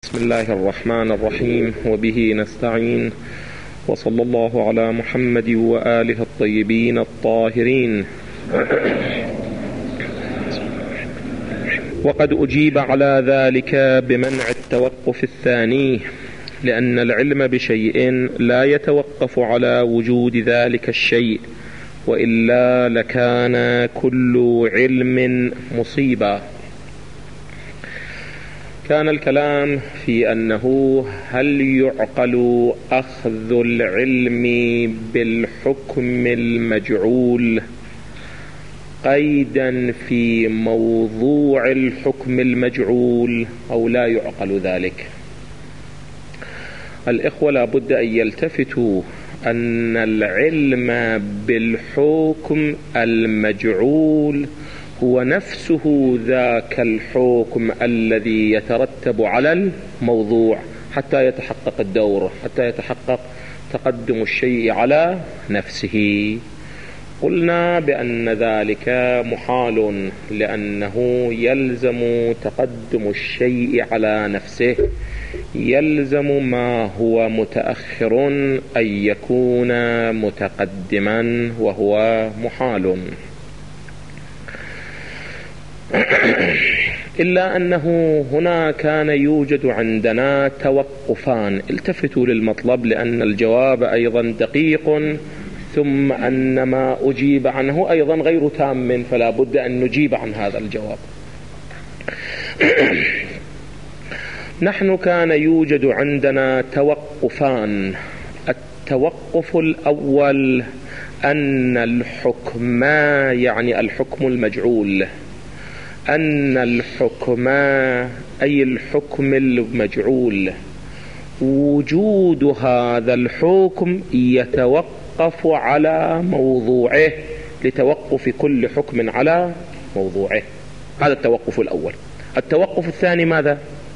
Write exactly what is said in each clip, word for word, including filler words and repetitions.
بسم الله الرحمن الرحيم وبه نستعين، وصلى الله على محمد وآله الطيبين الطاهرين. وقد أجيب على ذلك بمنع التوقف الثاني، لأن العلم بشيء لا يتوقف على وجود ذلك الشيء، وإلا لكان كل علم مصيبة. كان الكلام في أنه هل يعقل أخذ العلم بالحكم المجعول قيدا في موضوع الحكم المجعول أو لا يعقل ذلك. الإخوة لابد أن يلتفتوا أن العلم بالحكم المجعول هو نفسه ذاك الحكم الذي يترتب على الموضوع حتى يتحقق الدور، حتى يتحقق تقدم الشيء على نفسه. قلنا بأن ذلك محال، لأنه يلزم تقدم الشيء على نفسه، يلزم ما هو متأخر أن يكون متقدما، وهو محال. إلا أنه هنا كان يوجد عندنا توقفان. التفتوا للمطلب لأن الجواب أيضا دقيق، ثم أن ما أجيب عنه أيضا غير تام، فلا بد أن نجيب عن هذا الجواب. نحن كان يوجد عندنا توقفان. التوقف الأول أن الحكم، يعني الحكم المجعول، أن الحكم أي الحكم المجعول وجود هذا الحكم يتوقف على موضوعه، لتوقف كل حكم على موضوعه. هذا التوقف الأول. التوقف الثاني ماذا؟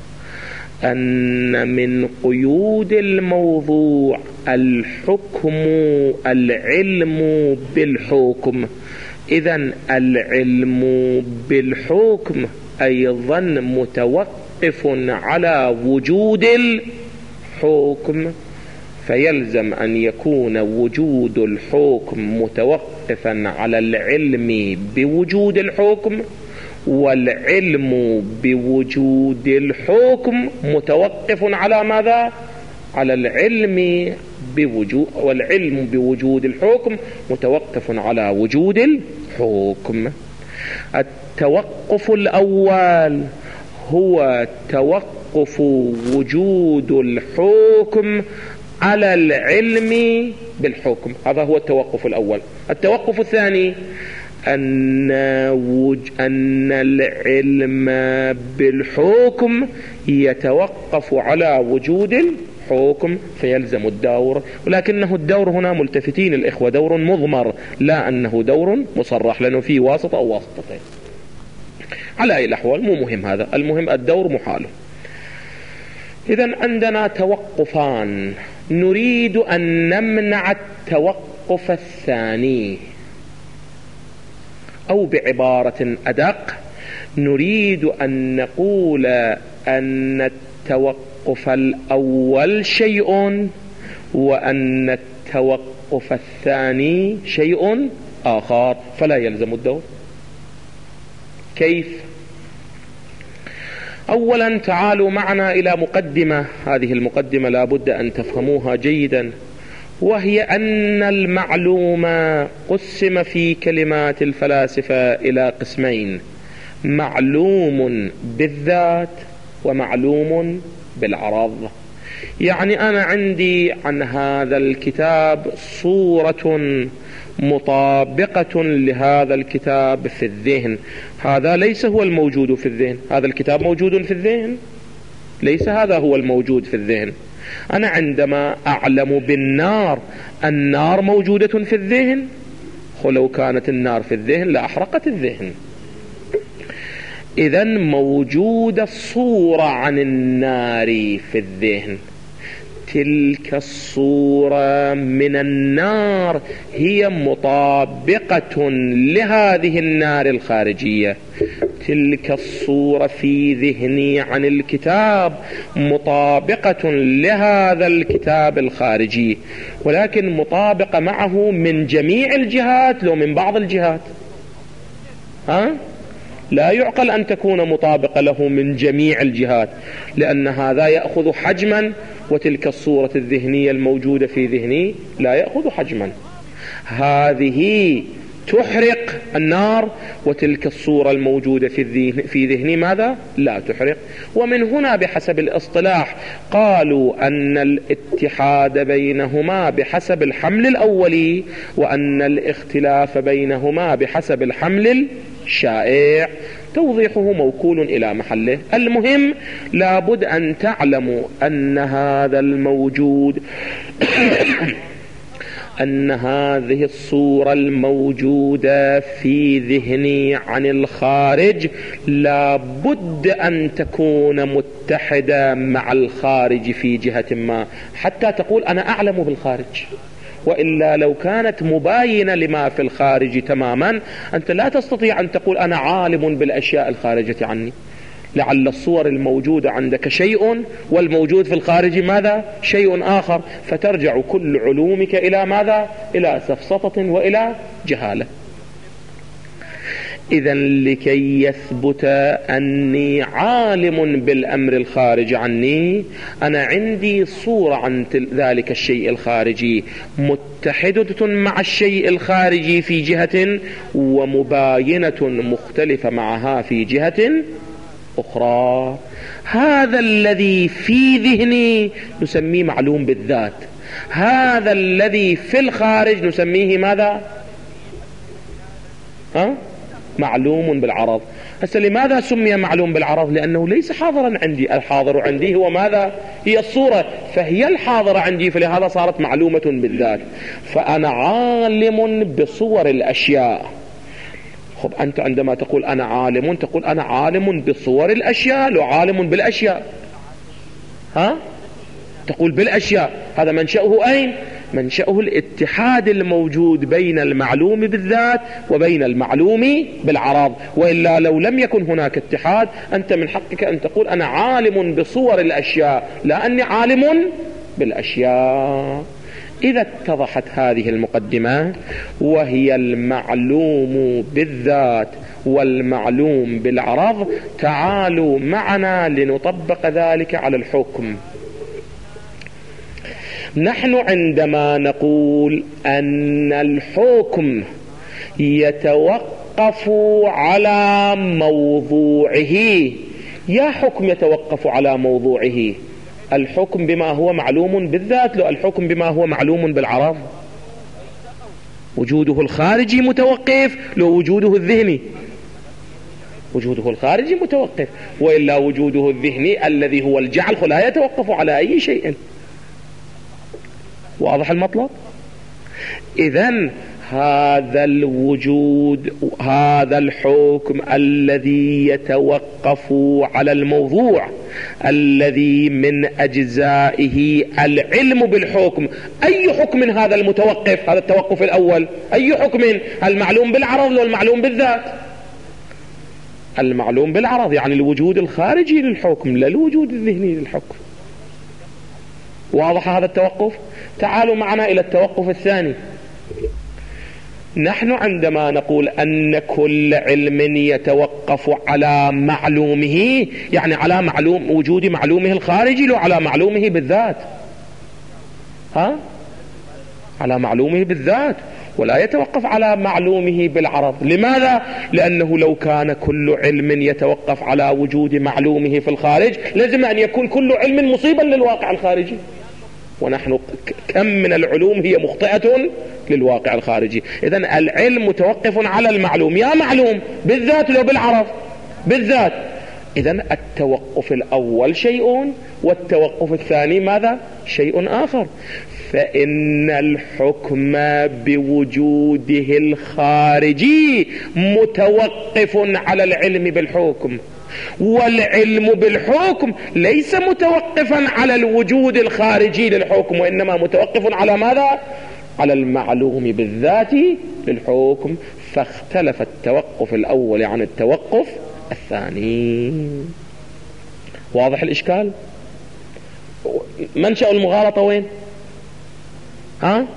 أن من قيود الموضوع الحكم العلم بالحكم. إذن العلم بالحكم أيضا متوقف على وجود الحكم، فيلزم أن يكون وجود الحكم متوقفا على العلم بوجود الحكم، والعلم بوجود الحكم متوقف على ماذا؟ على العلم بوجود، والعلم بوجود الحكم متوقف على وجود الحكم. التوقف الأول هو توقف وجود الحكم على العلم بالحكم، هذا هو التوقف الأول. التوقف الثاني أن وج... أن العلم بالحكم يتوقف على وجود الحكم، فيلزم الدور. ولكنه الدور هنا ملتفتين الإخوة دور مضمر، لا أنه دور مصرح، لأنه فيه واسطة أو واسطتين. على أي الأحوال مو مهم هذا، المهم الدور محاله. إذن عندنا توقفان، نريد أن نمنع التوقف الثاني، أو بعبارة أدق نريد أن نقول أن التوقف الأول شيء، وأن التوقف الثاني شيء آخر، فلا يلزم الدور. كيف؟ أولا تعالوا معنا إلى مقدمة، هذه المقدمة لا بد أن تفهموها جيدا، وهي أن المعلوم قسم في كلمات الفلاسفة إلى قسمين: معلوم بالذات ومعلوم بالعرض. يعني أنا عندي عن هذا الكتاب صورة مطابقة لهذا الكتاب في الذهن، هذا ليس هو الموجود في الذهن. هذا الكتاب موجود في الذهن، ليس هذا هو الموجود في الذهن. أنا عندما أعلم بالنار، النار موجودة في الذهن، ولو كانت النار في الذهن لأحرقت الذهن. إذن موجودة الصورة عن النار في الذهن، تلك الصورة من النار هي مطابقة لهذه النار الخارجية. تلك الصورة في ذهني عن الكتاب مطابقة لهذا الكتاب الخارجي، ولكن مطابقة معه من جميع الجهات لو من بعض الجهات. ها؟ لا يعقل أن تكون مطابقة له من جميع الجهات، لأن هذا يأخذ حجما وتلك الصورة الذهنية الموجودة في ذهني لا يأخذ حجما. هذه تحرق النار وتلك الصورة الموجودة في الذهن في ذهني ماذا؟ لا تحرق. ومن هنا بحسب الاصطلاح قالوا أن الاتحاد بينهما بحسب الحمل الأولي، وأن الاختلاف بينهما بحسب الحمل الشائع. توضيحه موكول إلى محله. المهم لابد أن تعلموا أن هذا الموجود أن هذه الصورة الموجودة في ذهني عن الخارج لابد أن تكون متحدة مع الخارج في جهة ما حتى تقول أنا أعلم بالخارج، وإلا لو كانت مباينة لما في الخارج تماما أنت لا تستطيع أن تقول أنا عالم بالأشياء الخارجة عني، لعل الصور الموجودة عندك شيء والموجود في الخارج ماذا؟ شيء آخر، فترجع كل علومك إلى ماذا؟ إلى سفسطة وإلى جهالة. إذا لكي يثبت أني عالم بالأمر الخارج عني أنا عندي صورة عن ذلك الشيء الخارجي متحدة مع الشيء الخارجي في جهة ومباينة مختلفة معها في جهة أخرى. هذا الذي في ذهني نسميه معلوم بالذات، هذا الذي في الخارج نسميه ماذا؟ ها؟ معلوم بالعرض. هسه لماذا سمي معلوم بالعرض؟ لأنه ليس حاضرا عندي، الحاضر عندي هو ماذا؟ هي الصورة، فهي الحاضرة عندي، فلهذا صارت معلومة بالذات. فأنا عالم بصور الأشياء. خب أنت عندما تقول أنا عالم تقول أنا عالم بصور الأشياء لو عالم بالأشياء. ها؟ تقول بالأشياء، هذا منشأه أين؟ منشأه الاتحاد الموجود بين المعلوم بالذات وبين المعلوم بالعرض، وإلا لو لم يكن هناك اتحاد أنت من حقك أن تقول أنا عالم بصور الأشياء لا أني عالم بالأشياء. إذا اتضحت هذه المقدمة وهي المعلوم بالذات والمعلوم بالعرض، تعالوا معنا لنطبق ذلك على الحكم. نحن عندما نقول أن الحكم يتوقف على موضوعه، يا حكم يتوقف على موضوعه؟ الحكم بما هو معلوم بالذات لو الحكم بما هو معلوم بالعرض؟ وجوده الخارجي متوقف لو وجوده الذهني؟ وجوده الخارجي متوقف، وإلا وجوده الذهني الذي هو الجعل لا يتوقف على أي شيء. واضح المطلب؟ إذن هذا الوجود، هذا الحكم الذي يتوقف على الموضوع الذي من أجزائه العلم بالحكم، أي حكم هذا المتوقف؟ هذا التوقف الأول أي حكم؟ المعلوم بالعرض والمعلوم بالذات؟ المعلوم بالعرض يعني الوجود الخارجي للحكم لا الوجود الذهني للحكم. واضح هذا التوقف؟ تعالوا معنا إلى التوقف الثاني. نحن عندما نقول أن كل علم يتوقف على معلومه، يعني على معلوم وجود معلومه الخارجي لو على معلومه بالذات. ها؟ على معلومه بالذات ولا يتوقف على معلومه بالعرض. لماذا؟ لأنه لو كان كل علم يتوقف على وجود معلومه في الخارج لازم أن يكون كل علم مصيبا للواقع الخارجي، ونحن كم من العلوم هي مخطئة للواقع الخارجي. إذن العلم متوقف على المعلوم، يا معلوم بالذات لو بالعرض؟ بالذات. إذن التوقف الأول شيء والتوقف الثاني ماذا؟ شيء آخر. فإن الحكم بوجوده الخارجي متوقف على العلم بالحكم، والعلم بالحكم ليس متوقفا على الوجود الخارجي للحكم، وإنما متوقف على ماذا؟ على المعلوم بالذات للحكم. فاختلف التوقف الأول عن التوقف الثاني. واضح الإشكال؟ منشأ المغالطة وين؟ ها؟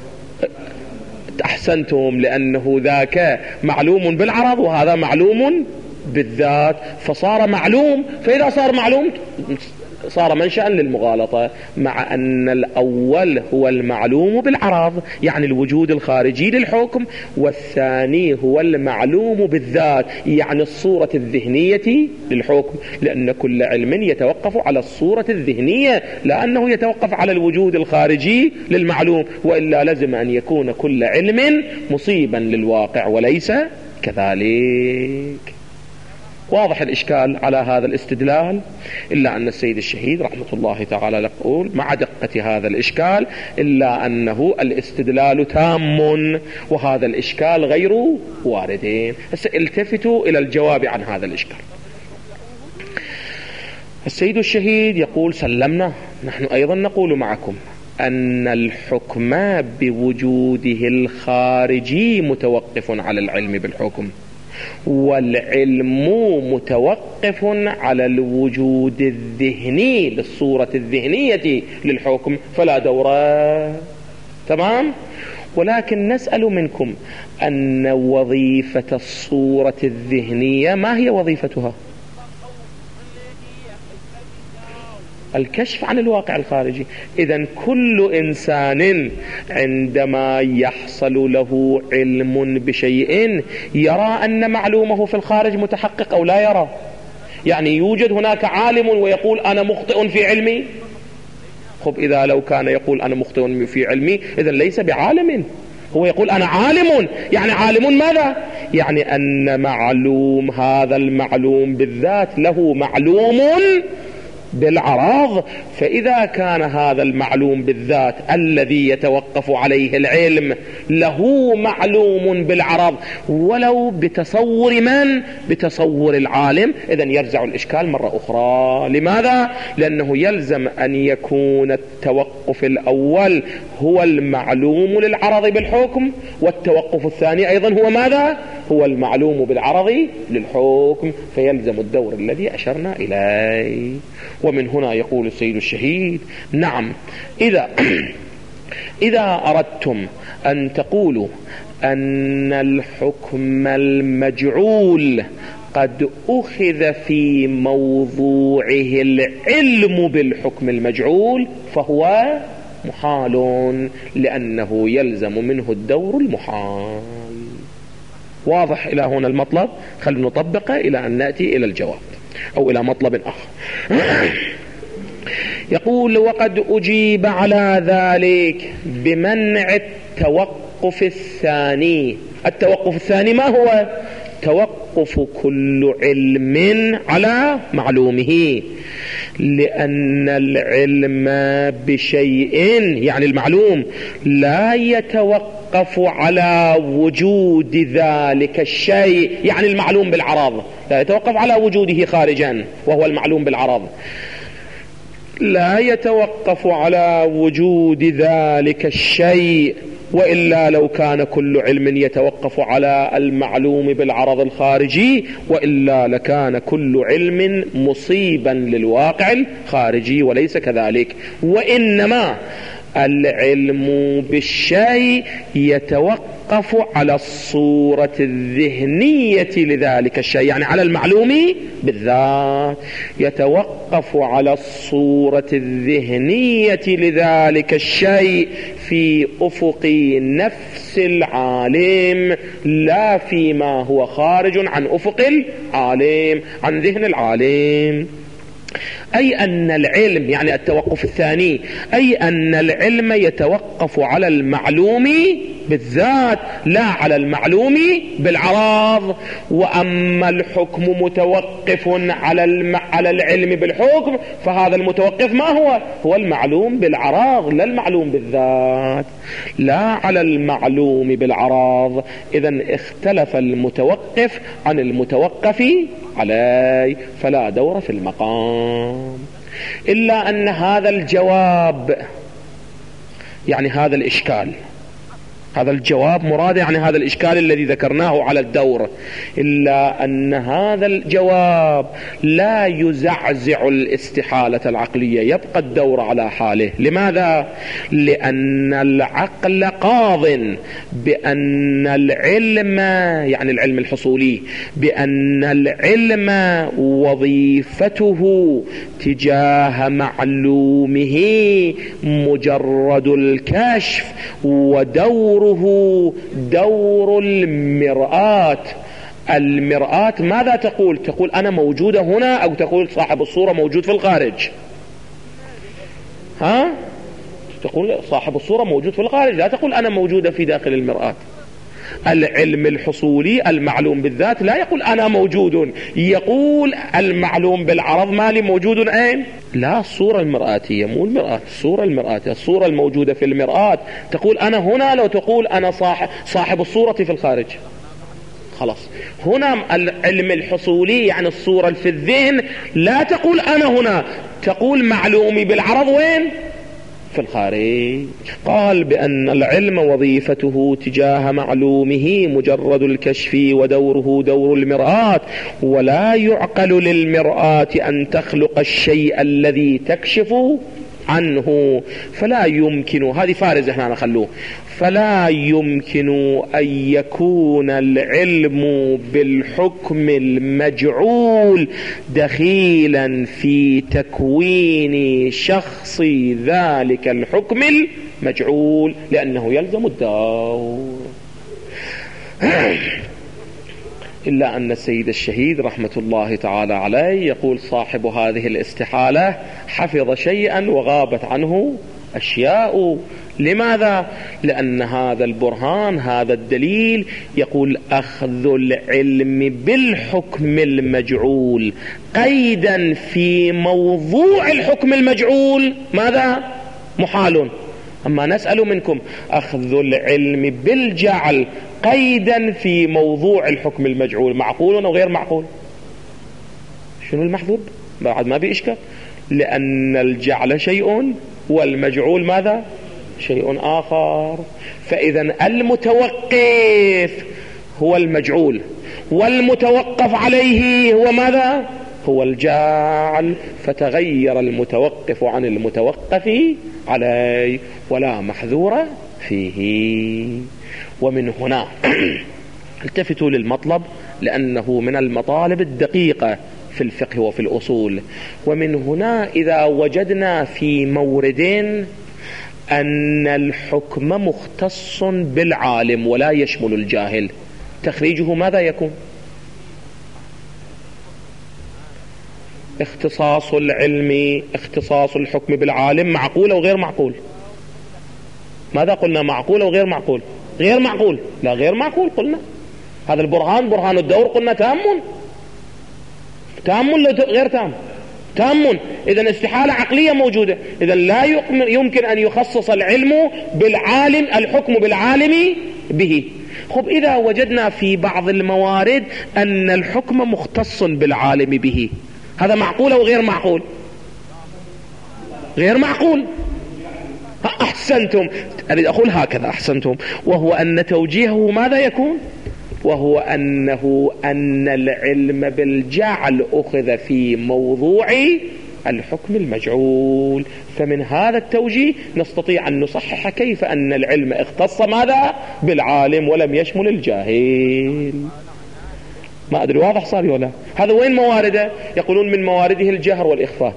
أحسنتم، لأنه ذاك معلوم بالعرض وهذا معلوم بالذات، فصار معلوم، فإذا صار معلوم صار منشأ للمغالطة، مع أن الأول هو المعلوم بالعرض يعني الوجود الخارجي للحكم، والثاني هو المعلوم بالذات يعني الصورة الذهنية للحكم، لأن كل علم يتوقف على الصورة الذهنية لا أنه يتوقف على الوجود الخارجي للمعلوم، وإلا لازم أن يكون كل علم مصيبا للواقع وليس كذلك. واضح الإشكال على هذا الاستدلال؟ إلا أن السيد الشهيد رحمة الله تعالى يقول مع دقة هذا الإشكال إلا أنه الاستدلال تام وهذا الإشكال غير واردين. التفتوا إلى الجواب عن هذا الإشكال. السيد الشهيد يقول سلمنا، نحن أيضا نقول معكم أن الحكم بوجوده الخارجي متوقف على العلم بالحكم، والعلم متوقف على الوجود الذهني للصورة الذهنية للحكم، فلا دور. تمام؟ ولكن نسأل منكم أن وظيفة الصورة الذهنية ما هي وظيفتها؟ الكشف عن الواقع الخارجي. إذن كل إنسان عندما يحصل له علم بشيء يرى أن معلومه في الخارج متحقق أو لا يرى؟ يعني يوجد هناك عالم ويقول أنا مخطئ في علمي؟ خب إذا لو كان يقول أنا مخطئ في علمي إذن ليس بعالم، هو يقول أنا عالم. يعني عالم ماذا؟ يعني أن معلوم هذا المعلوم بالذات له معلوم بالعراض، فإذا كان هذا المعلوم بالذات الذي يتوقف عليه العلم له معلوم بالعرض ولو بتصور من؟ بتصور العالم، إذن يرجع الإشكال مرة أخرى. لماذا؟ لأنه يلزم أن يكون التوقف الأول هو المعلوم للعرض بالحكم، والتوقف الثاني أيضا هو ماذا؟ هو المعلوم بالعرض للحكم، فيلزم الدور الذي أشرنا إليه. ومن هنا يقول السيد الشهيد نعم، إذا إذا أردتم أن تقولوا أن الحكم المجعول قد أخذ في موضوعه العلم بالحكم المجعول فهو محال، لأنه يلزم منه الدور المحال. واضح إلى هنا المطلب؟ خلينا نطبقه إلى أن نأتي إلى الجواب أو إلى مطلب آخر. يقول وقد أجيب على ذلك بمنع التوقف الثاني. التوقف الثاني ما هو؟ توقف كل علم على معلومه، لأن العلم بشيء يعني المعلوم لا يتوقف على وجود ذلك الشيء، يعني المعلوم بالعرض لا يتوقف على وجوده خارجا وهو المعلوم بالعرض، لا يتوقف على وجود ذلك الشيء، وإلا لو كان كل علم يتوقف على المعلوم بالعرض الخارجي وإلا لكان كل علم مصيبا للواقع الخارجي وليس كذلك. وإنما العلم بالشيء يتوقف على الصورة الذهنية لذلك الشيء، يعني على المعلوم بالذات، يتوقف على الصورة الذهنية لذلك الشيء في أفق نفس العالم لا فيما هو خارج عن أفق العالم، عن ذهن العالم. أي أن العلم يعني التوقف الثاني، أي أن العلم يتوقف على المعلوم بالذات لا على المعلوم بالعراض. وأما الحكم متوقف على الم... على العلم بالحكم، فهذا المتوقف ما هو؟ هو المعلوم بالعراض لا المعلوم بالذات، لا على المعلوم بالعراض. إذن اختلف المتوقف عن المتوقف عليه، فلا دور في المقام. إلا أن هذا الجواب يعني هذا الإشكال هذا الجواب مراد يعني هذا الإشكال الذي ذكرناه على الدور، إلا أن هذا الجواب لا يزعزع الاستحالة العقلية، يبقى الدور على حاله. لماذا؟ لأن العقل قاض بأن العلم، يعني العلم الحصولي، بأن العلم وظيفته تجاه معلومه مجرد الكشف، ودور دور المرآة. المرآة ماذا تقول؟ تقول أنا موجودة هنا، أو تقول صاحب الصورة موجود في الخارج؟ ها؟ تقول صاحب الصورة موجود في الخارج، لا تقول أنا موجودة في داخل المرآة. العلم الحصولي المعلوم بالذات لا يقول أنا موجود، يقول المعلوم بالعرض مالي موجود أين؟ لا، الصورة المرآتية، مو المرآة، الصورة المرآتية، الصورة الموجودة في المرآة تقول أنا هنا، لو تقول أنا صاحب, صاحب الصورة في الخارج. خلاص، هنا العلم الحصولي يعني الصورة في الذهن لا تقول أنا هنا، تقول معلومي بالعرض وين؟ في الخارج. قال بأن العلم وظيفته تجاه معلومه مجرد الكشف، ودوره دور المرآة، ولا يعقل للمرآة أن تخلق الشيء الذي تكشف عنه، فلا يمكن، هذه فارزة هنا نخلوه، فلا يمكن أن يكون العلم بالحكم المجعول دخيلا في تكوين شخص ذلك الحكم المجعول، لأنه يلزم الدور. إلا أن السيد الشهيد رحمة الله تعالى عليه يقول صاحب هذه الاستحالة حفظ شيئا وغابت عنه أشياء. لماذا؟ لأن هذا البرهان، هذا الدليل، يقول أخذ العلم بالحكم المجعول قيدا في موضوع الحكم المجعول ماذا؟ محال. أما نسأل منكم أخذ العلم بالجعل قيدا في موضوع الحكم المجعول معقول أو غير معقول؟ شنو المحذور؟ بعد ما بإشكال، لأن الجعل شيء والمجعول ماذا؟ شيء آخر. فإذا المتوقف هو المجعول، والمتوقف عليه هو ماذا؟ هو الجعل، فتغير المتوقف عن المتوقف عليه، ولا محذور فيه. ومن هنا التفتوا للمطلب، لأنه من المطالب الدقيقة في الفقه وفي الأصول. ومن هنا إذا وجدنا في مورد أن الحكم مختص بالعالم ولا يشمل الجاهل، تخريجه ماذا يكون؟ اختصاص العلم، اختصاص الحكم بالعالم معقول أو غير معقول؟ ماذا قلنا؟ معقول أو غير معقول؟ غير معقول. لا، غير معقول قلنا. هذا البرهان برهان الدور قلنا تام، تام ولا غير تام؟ تام. إذن استحالة عقلية موجودة، إذن لا يمكن أن يخصص العلم بالعالم، الحكم بالعالم به. خب إذا وجدنا في بعض الموارد أن الحكم مختص بالعالم به، هذا معقول أو غير معقول؟ غير معقول. أحسنتم، أريد أقول هكذا، أحسنتم. وهو أن توجيهه ماذا يكون؟ وهو أنه أن العلم بالجعل أخذ في موضوع الحكم المجعول. فمن هذا التوجيه نستطيع أن نصحح كيف أن العلم اختص ماذا؟ بالعالم ولم يشمل الجاهل. ما أدري واضح صار ولا؟ هذا وين موارده؟ يقولون من موارده الجهر والإخفات.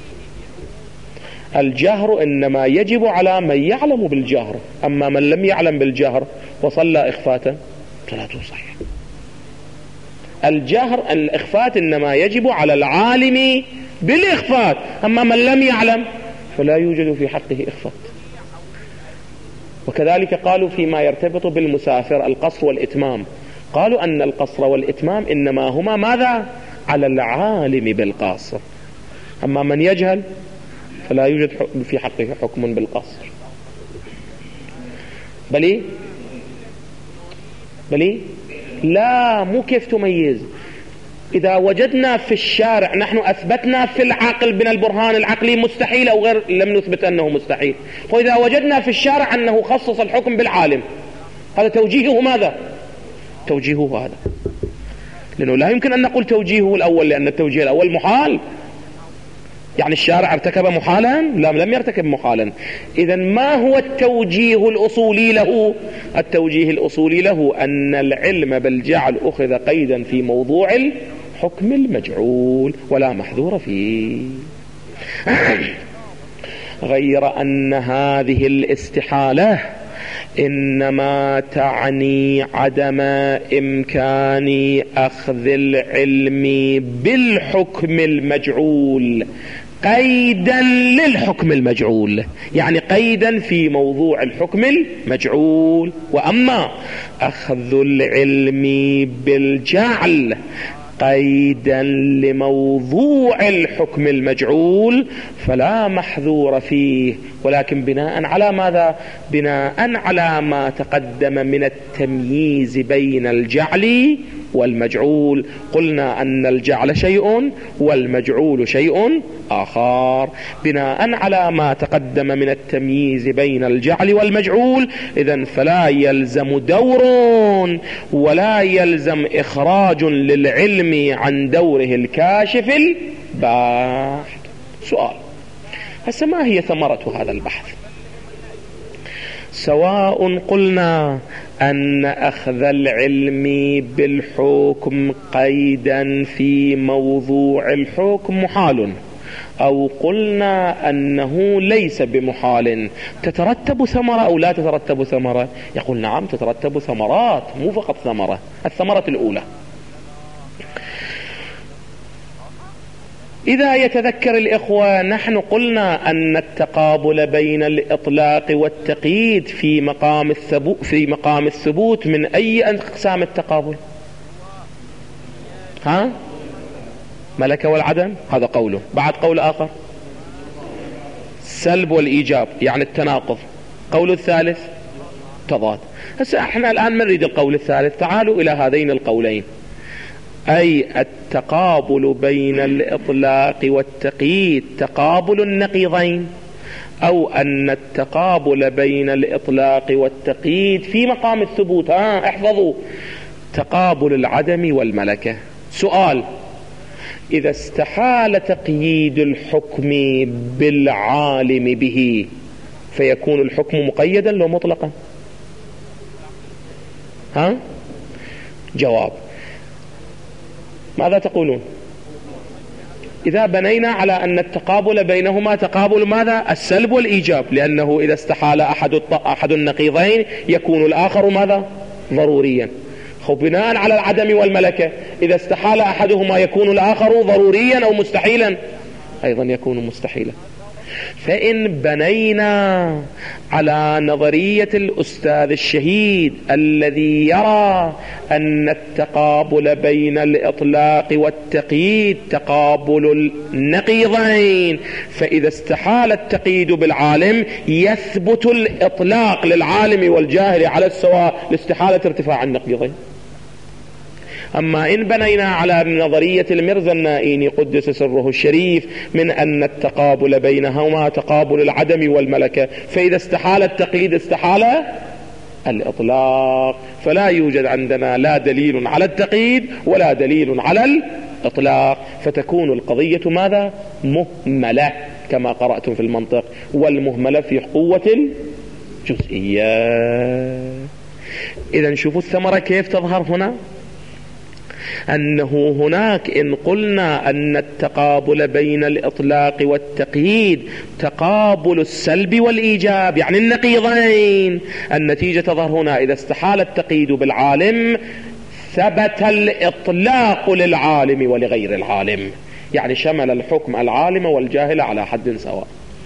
الجهر إنما يجب على من يعلم بالجهر، أما من لم يعلم بالجهر وصلى إخفاتا صلاته صحيحة. الجهر الإخفات إنما يجب على العالم بالإخفات، أما من لم يعلم فلا يوجد في حقه إخفات. وكذلك قالوا فيما يرتبط بالمسافر القصر والإتمام، قالوا أن القصر والإتمام إنما هما ماذا؟ على العالم بالقصر، أما من يجهل فلا يوجد في حقه حكم بالقصر. بلي بلي لا، مو كيف تميز. إذا وجدنا في الشارع، نحن أثبتنا في العقل من البرهان العقلي مستحيل أو غير، لم نثبت أنه مستحيل. وإذا وجدنا في الشارع أنه خصص الحكم بالعالم، هذا توجيهه ماذا؟ توجيهه هذا، لأنه لا يمكن أن نقول توجيهه الأول، لأن التوجيه الأول محال، يعني الشارع ارتكب محالا؟ لا، لم يرتكب محالا. إذن ما هو التوجيه الأصولي له؟ التوجيه الأصولي له أن العلم بالجعل أخذ قيدا في موضوع الحكم المجعول ولا محذور فيه، غير أن هذه الاستحالة إنما تعني عدم إمكان أخذ العلم بالحكم المجعول قيدا للحكم المجعول، يعني قيدا في موضوع الحكم المجعول. وأما أخذ العلم بالجعل قيدا لموضوع الحكم المجعول فلا محذور فيه، ولكن بناء على ماذا؟ بناء على ما تقدم من التمييز بين الجعل والمجعول. قلنا أن الجعل شيء والمجعول شيء آخر. بناء على ما تقدم من التمييز بين الجعل والمجعول إذن فلا يلزم دور ولا يلزم إخراج للعلم عن دوره الكاشف الباحث. سؤال: هسه ما هي ثمرة هذا البحث؟ سواء قلنا أن أخذ العلم بالحكم قيدا في موضوع الحكم محال، أو قلنا أنه ليس بمحال، تترتب ثمرة أو لا تترتب ثمرة؟ يقول نعم تترتب ثمرات، مو فقط ثمرة. الثمرة الأولى: إذا يتذكر الإخوة نحن قلنا أن التقابل بين الإطلاق والتقييد في مقام الثبوت في مقام الثبوت من أي أقسام التقابل؟ ها؟ ملكة والعدم، هذا قوله. بعد قول آخر: السلب والإيجاب، يعني التناقض. قول الثالث: تضاد. هسه احنا الآن نريد القول الثالث. تعالوا إلى هذين القولين، أي التقابل بين الإطلاق والتقييد تقابل النقيضين، أو أن التقابل بين الإطلاق والتقييد في مقام الثبوت. ها احفظوا: تقابل العدم والملكة. سؤال: إذا استحال تقييد الحكم بالعالم به فيكون الحكم مقيدا لو مطلقا؟ ها؟ جواب: ماذا تقولون؟ إذا بنينا على أن التقابل بينهما تقابل ماذا؟ السلب والإيجاب، لأنه إذا استحال أحد أحد النقيضين يكون الآخر ماذا؟ ضروريا. بناء على العدم والملكة إذا استحال أحدهما يكون الآخر ضروريا أو مستحيلا؟ أيضا يكون مستحيلا. فإن بنينا على نظرية الأستاذ الشهيد الذي يرى أن التقابل بين الإطلاق والتقييد تقابل النقيضين، فإذا استحال التقييد بالعالم يثبت الإطلاق للعالم والجاهل على السواء لاستحالة ارتفاع النقيضين. أما إن بنينا على نظرية المرزا النائيني قدس سره الشريف من أن التقابل بينهما تقابل العدم والملكة، فإذا استحال التقييد استحال الإطلاق، فلا يوجد عندنا لا دليل على التقييد ولا دليل على الإطلاق، فتكون القضية ماذا؟ مهملة كما قرأتم في المنطق، والمهملة في قوة الجزئية. إذن شوفوا الثمرة كيف تظهر هنا، أنه هناك إن قلنا أن التقابل بين الإطلاق والتقييد تقابل السلب والإيجاب يعني النقيضين، النتيجة تظهر هنا إذا استحال التقييد بالعالم ثبت الإطلاق للعالم ولغير العالم، يعني شمل الحكم العالم والجاهل على حد سواء.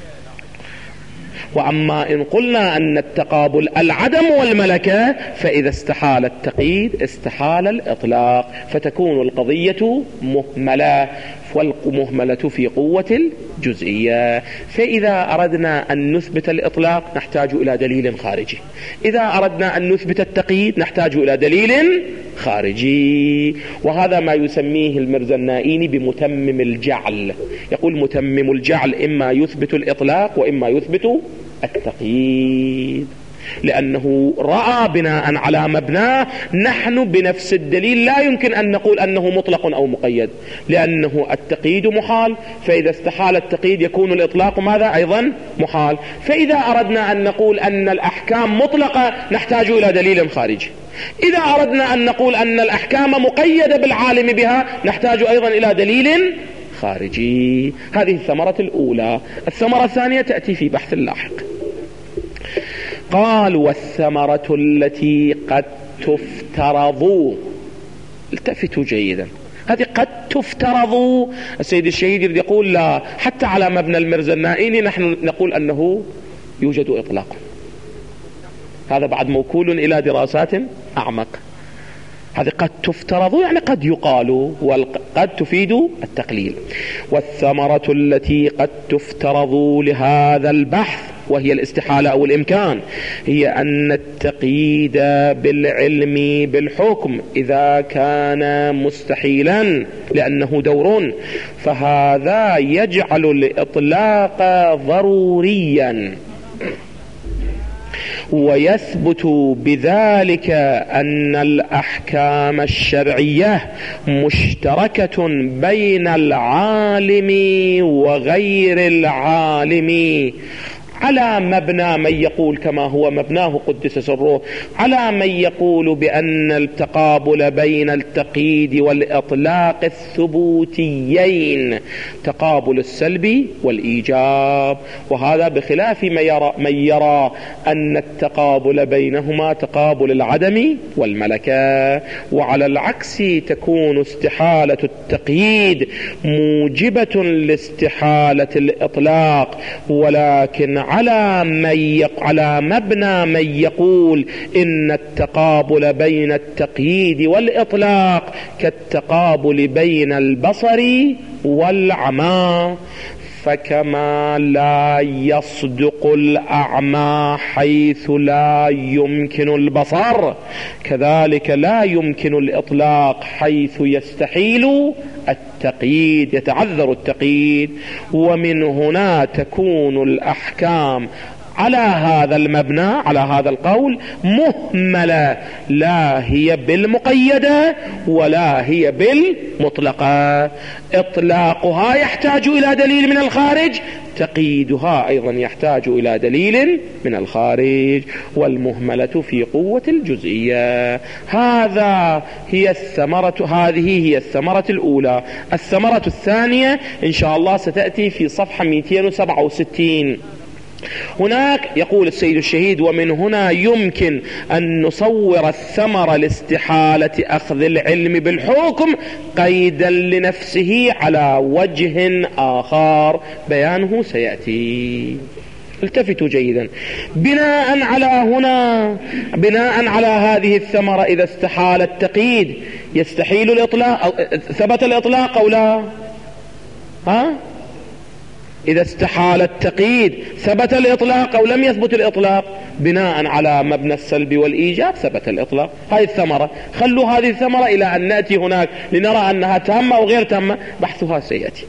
وأما إن قلنا أن التقابل العدم والملكة فإذا استحال التقييد استحال الإطلاق، فتكون القضية مهملة، والمهملة في قوة الجزئية. فإذا أردنا أن نثبت الإطلاق نحتاج إلى دليل خارجي، إذا أردنا أن نثبت التقييد نحتاج إلى دليل خارجي. وهذا ما يسميه المرزا النائيني بمتمم الجعل. يقول متمم الجعل إما يثبت الإطلاق وإما يثبت التقييد. لأنه رأى بناء على مبناه. نحن بنفس الدليل لا يمكن أن نقول أنه مطلق أو مقيد، لأنه التقييد محال، فإذا استحال التقييد يكون الإطلاق ماذا أيضا محال. فإذا أردنا أن نقول أن الأحكام مطلقة نحتاج إلى دليل خارجي، إذا أردنا أن نقول أن الأحكام مقيدة بالعالم بها نحتاج أيضا إلى دليل خارجي. هذه الثمرة الأولى. الثمرة الثانية تأتي في بحث لاحق. قال والثمرة التي قد تفترض. التفتوا جيدا، هذه قد تفترض. السيد الشهيد يقول لا، حتى على مبنى المرزا النائيني نحن نقول أنه يوجد إطلاق. هذا بعد موكول إلى دراسات أعمق. هذه قد تفترض يعني قد يقال، وقد تفيد التقليل. والثمرة التي قد تفترض لهذا البحث وهي الاستحالة أو الإمكان هي أن التقييد بالعلم بالحكم إذا كان مستحيلا لأنه دور، فهذا يجعل الإطلاق ضروريا، ويثبت بذلك أن الأحكام الشرعية مشتركة بين العالم وغير العالم، على مبنى من يقول كما هو مبناه قدس سره، على من يقول بأن التقابل بين التقييد والإطلاق الثبوتيين تقابل السلب والإيجاب، وهذا بخلاف من يرى, من يرى أن التقابل بينهما تقابل العدم والملكة. وعلى العكس تكون استحالة التقييد موجبة لاستحالة الإطلاق، ولكن على من يق... على مبنى من يقول إن التقابل بين التقييد والإطلاق كالتقابل بين البصر والعمى. فكما لا يصدق الأعمى حيث لا يمكن البصر، كذلك لا يمكن الإطلاق حيث يستحيل التقييد، يتعذر التقييد. ومن هنا تكون الأحكام على هذا المبنى، على هذا القول، مهملة، لا هي بالمقيدة ولا هي بالمطلقة. إطلاقها يحتاج إلى دليل من الخارج، تقييدها أيضا يحتاج إلى دليل من الخارج، والمهملة في قوة الجزئية. هذا هي الثمرة، هذه هي الثمرة الأولى. الثمرة الثانية إن شاء الله ستأتي في صفحة مئتين وسبعة وستين. هناك يقول السيد الشهيد: ومن هنا يمكن أن نصور الثمرة لاستحالة أخذ العلم بالحكم قيدا لنفسه على وجه آخر، بيانه سيأتي. التفتوا جيدا. بناء على هنا، بناء على هذه الثمرة، إذا استحال التقييد يستحيل الإطلاق، أو ثبت الإطلاق أو لا؟ ها؟ إذا استحال التقييد ثبت الإطلاق أو لم يثبت الإطلاق؟ بناء على مبنى السلب والإيجاب ثبت الإطلاق. هذه الثمرة، خلوا هذه الثمرة إلى أن نأتي هناك لنرى أنها تامة أو غير تامة، بحثها سيأتي.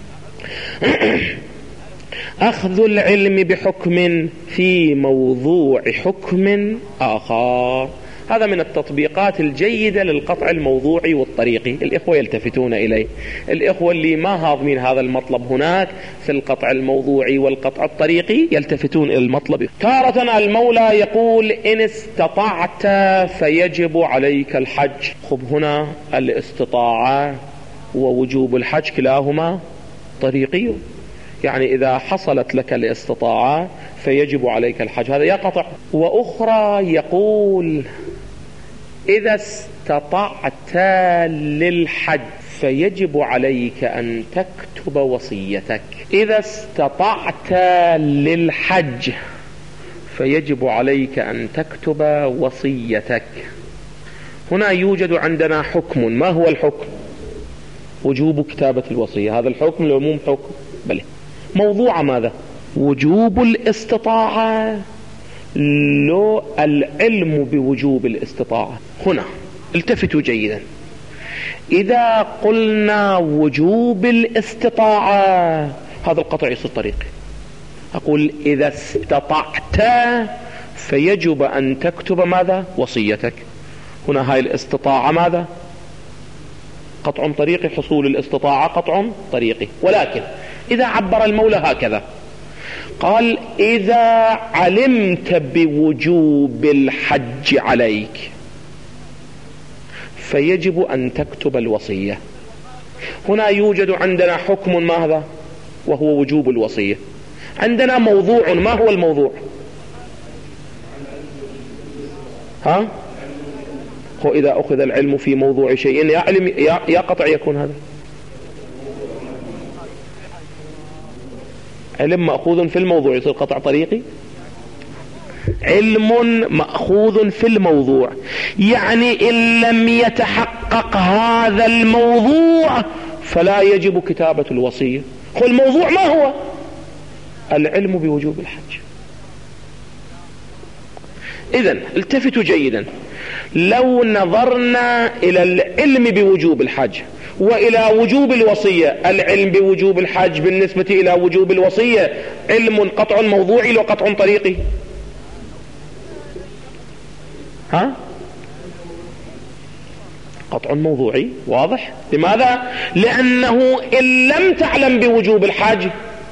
أخذ العلم بحكم في موضوع حكم آخر، هذا من التطبيقات الجيدة للقطع الموضوعي والطريقي. الإخوة يلتفتون إليه، الإخوة اللي ما هاضمين هذا المطلب هناك في القطع الموضوعي والقطع الطريقي يلتفتون إلى المطلب. تارة المولى يقول: إن استطعت فيجب عليك الحج. خب هنا الاستطاعة ووجوب الحج كلاهما طريقي، يعني إذا حصلت لك الاستطاعة فيجب عليك الحج، هذا يقطع. وأخرى يقول: إذا استطعت للحج فيجب عليك أن تكتب وصيتك. إذا استطعت للحج فيجب عليك أن تكتب وصيتك. هنا يوجد عندنا حكم. ما هو الحكم؟ وجوب كتابة الوصية. هذا الحكم العموم حكم، بل موضوع ماذا؟ وجوب الاستطاعة، لو العلم بوجوب الاستطاعة. هنا التفتوا جيدا. إذا قلنا وجوب الاستطاعة هذا القطع يصير طريقي. أقول: إذا استطعت فيجب أن تكتب ماذا؟ وصيتك. هنا هاي الاستطاعة ماذا؟ قطع طريقي، حصول الاستطاعة قطع طريقي. ولكن إذا عبر المولى هكذا قال إذا علمت بوجوب الحج عليك فيجب أن تكتب الوصية. هنا يوجد عندنا حكم ماذا؟ وهو وجوب الوصية. عندنا موضوع، ما هو الموضوع؟ ها؟ هو إذا أخذ العلم في موضوع شيء يا علم يا قطع يكون هذا علم مأخوذ في الموضوع يصير قطع طريقي. علم مأخوذ في الموضوع يعني إن لم يتحقق هذا الموضوع فلا يجب كتابة الوصية. هو الموضوع ما هو؟ العلم بوجوب الحج. إذن التفتوا جيدا، لو نظرنا إلى العلم بوجوب الحج وإلى وجوب الوصية، العلم بوجوب الحج بالنسبة إلى وجوب الوصية علم قطع موضوعي وقطع طريقي. ها؟ قطع موضوعي واضح. لماذا؟ لأنه إن لم تعلم بوجوب الحج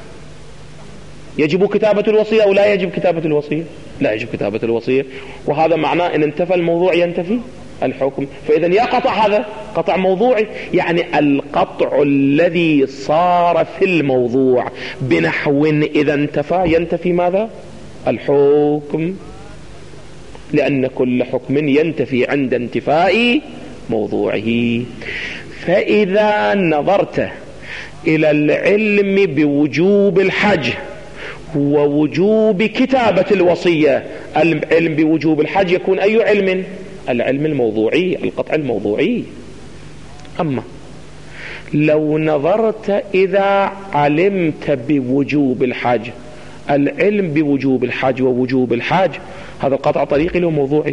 يجب كتابة الوصية أو لا يجب كتابة الوصية؟ لا يجب كتابة الوصية. وهذا معناه إن انتفى الموضوع ينتفي الحكم. فإذا يا قطع هذا قطع موضوعي، يعني القطع الذي صار في الموضوع بنحو إذا انتفى ينتفي ماذا؟ الحكم، لأن كل حكم ينتفي عند انتفاء موضوعه. فإذا نظرت إلى العلم بوجوب الحج ووجوب كتابة الوصية، العلم بوجوب الحج يكون أي علم؟ العلم الموضوعي، القطع الموضوعي. أما لو نظرت إذا علمت بوجوب الحج، العلم بوجوب الحج ووجوب الحج هذا القطع طريقي له موضوعي.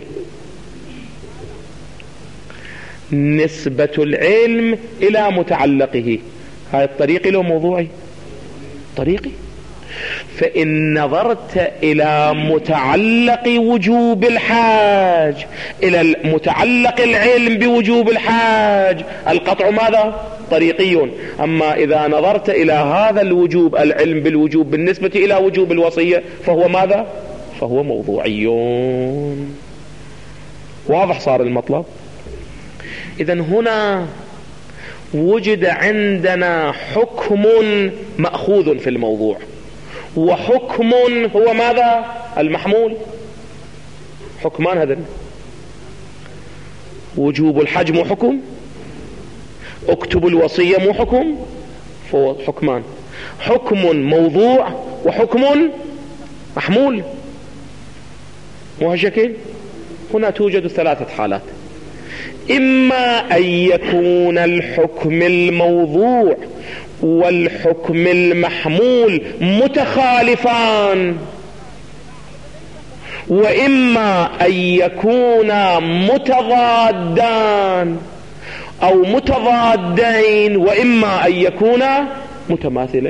نسبة العلم إلى متعلقه هذا الطريق له موضوعي طريقي. فإن نظرت إلى متعلق وجوب الحاج، إلى المتعلق العلم بوجوب الحاج، القطع ماذا؟ طريقي. أما إذا نظرت إلى هذا الوجوب، العلم بالوجوب بالنسبة إلى وجوب الوصية، فهو ماذا؟ فهو موضوعي. واضح صار المطلب؟ إذن هنا وجد عندنا حكم مأخوذ في الموضوع، وحكم هو ماذا؟ المحمول. حكمان هذا، وجوب الحج مو حكم، اكتب الوصية مو حكم، فهو حكمان، حكم موضوع وحكم محمول. مو هالشكل؟ هنا توجد ثلاثة حالات: إما أن يكون الحكم الموضوع والحكم المحمول متخالفان، وإما أن يكونا متضادان أو متضادين، وإما أن يكونا متماثلين.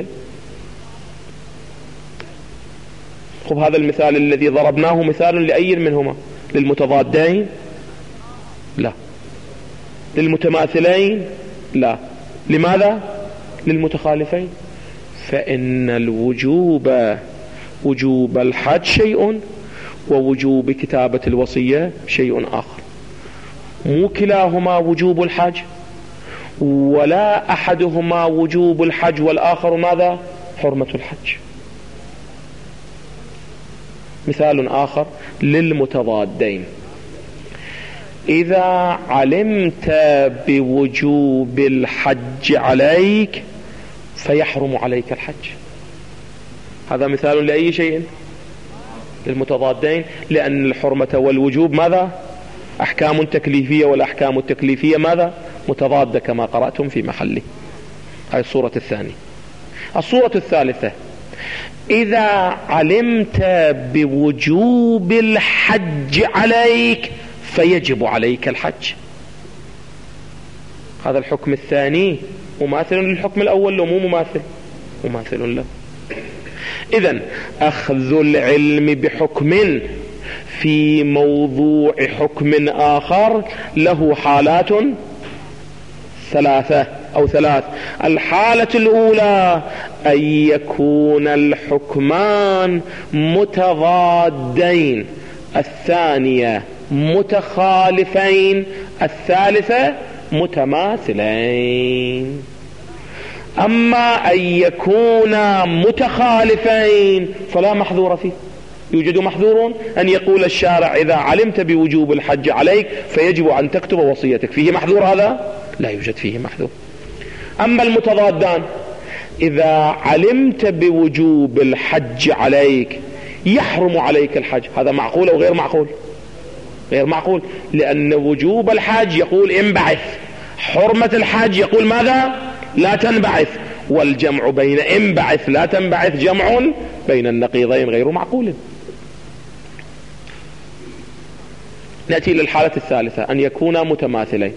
خب هذا المثال الذي ضربناه مثال لأي منهما؟ للمتضادين؟ لا. للمتماثلين؟ لا. لماذا؟ للمتخالفين. فإن الوجوب، وجوب الحج شيء، ووجوب كتابة الوصية شيء آخر. مو كلاهما وجوب الحج، ولا أحدهما وجوب الحج والآخر ماذا؟ حرمة الحج. مثال آخر للمتضادين: إذا علمت بوجوب الحج عليك فيحرم عليك الحج. هذا مثال لأي شيء؟ للمتضادين، لأن الحرمة والوجوب ماذا؟ أحكام تكليفية، والأحكام التكليفية ماذا؟ متضادة كما قرأتم في محله. هذه الصورة الثانية. الصورة الثالثة: إذا علمت بوجوب الحج عليك فيجب عليك الحج. هذا الحكم الثاني مماثل للحكم الأول، لو مو مماثل؟ مماثل له. إذن أخذ العلم بحكم في موضوع حكم آخر له حالات ثلاثة أو ثلاث. الحالة الأولى أن يكون الحكمان متضادين، الثانية متخالفين، الثالثة متماثلين. أما أن يكونا متخالفين فلا محذور فيه. يوجد محذور أن يقول الشارع إذا علمت بوجوب الحج عليك فيجب أن تكتب وصيتك، فيه محذور هذا؟ لا يوجد فيه محذور. أما المتضادان، إذا علمت بوجوب الحج عليك يحرم عليك الحج، هذا معقول أو غير معقول؟ غير معقول، لأن وجوب الحج يقول انبعث، حرمة الحج يقول ماذا؟ لا تنبعث، والجمع بين انبعث لا تنبعث جمع بين النقيضين غير معقول. نأتي للحالة الثالثة، أن يكونا متماثلين.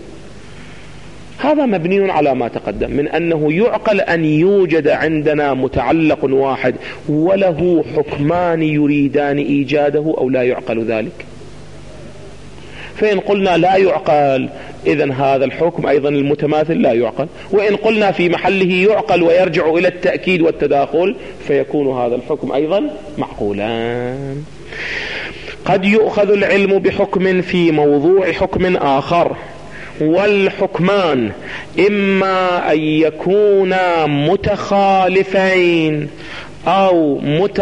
هذا مبني على ما تقدم من أنه يعقل أن يوجد عندنا متعلق واحد وله حكمان يريدان إيجاده، أو لا يعقل ذلك. فإن قلنا لا يعقل إذن هذا الحكم أيضا المتماثل لا يعقل، وإن قلنا في محله يعقل ويرجع إلى التأكيد والتداخل فيكون هذا الحكم أيضا معقولا. قد يؤخذ العلم بحكم في موضوع حكم آخر، والحكمان إما أن يكونا متخالفين أو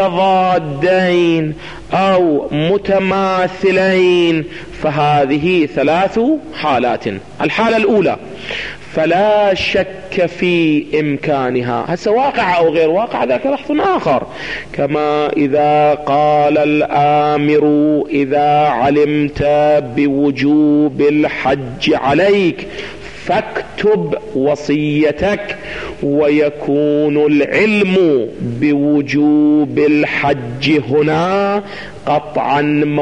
متضادين أو متماثلين، فهذه ثلاث حالات. الحالة الأولى فلا شك في إمكانها، هسه واقع أو غير واقع ذاك بحث آخر، كما إذا قال الآمر إذا علمت بوجوب الحج عليك فاكتب وصيتك، ويكون العلم بوجوب الحج هنا قطعا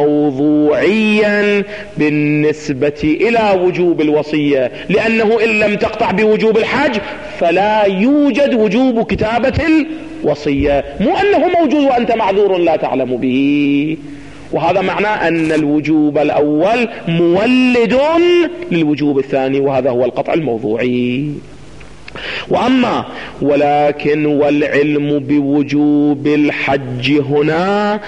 موضوعيا بالنسبة إلى وجوب الوصية، لأنه إن لم تقطع بوجوب الحج فلا يوجد وجوب كتابة الوصية، مو أنه موجود وأنت معذور لا تعلم به. وهذا معناه أن الوجوب الأول مولد للوجوب الثاني، وهذا هو القطع الموضوعي. وأما ولكن والعلم بوجوب الحج هنا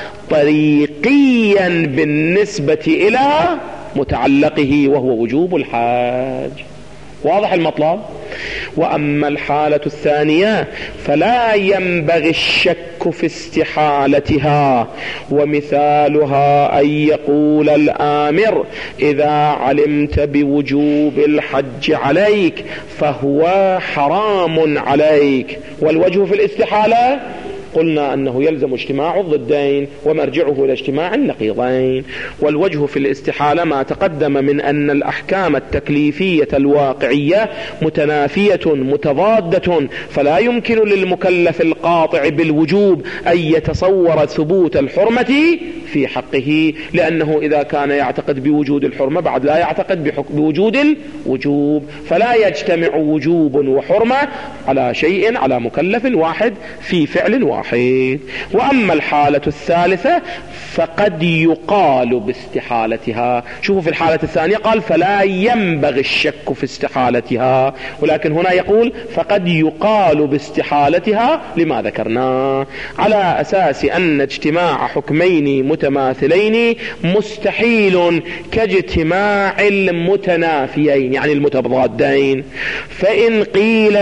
طريقيا بالنسبة إلى متعلقه وهو وجوب الحج. واضح المطلب؟ وأما الحالة الثانية فلا ينبغي الشك في استحالتها، ومثالها أن يقول الآمر إذا علمت بوجوب الحج عليك فهو حرام عليك. والوجه في الاستحالة قلنا أنه يلزم اجتماع الضدين ومرجعه إلى اجتماع النقيضين. والوجه في الاستحالة ما تقدم من أن الأحكام التكليفية الواقعية متنافية متضادة، فلا يمكن للمكلف القاطع بالوجوب أن يتصور ثبوت الحرمة في حقه، لأنه إذا كان يعتقد بوجود الحرمة بعد لا يعتقد بوجود الوجوب، فلا يجتمع وجوب وحرمة على شيء على مكلف واحد في فعل واحد. وأما الحالة الثالثة فقد يقال باستحالتها. شوفوا في الحالة الثانية قال فلا ينبغي الشك في استحالتها، ولكن هنا يقول فقد يقال باستحالتها لما ذكرناه، على أساس أن اجتماع حكمين متماثلين مستحيل كاجتماع المتنافيين يعني المتضادين. فإن قيل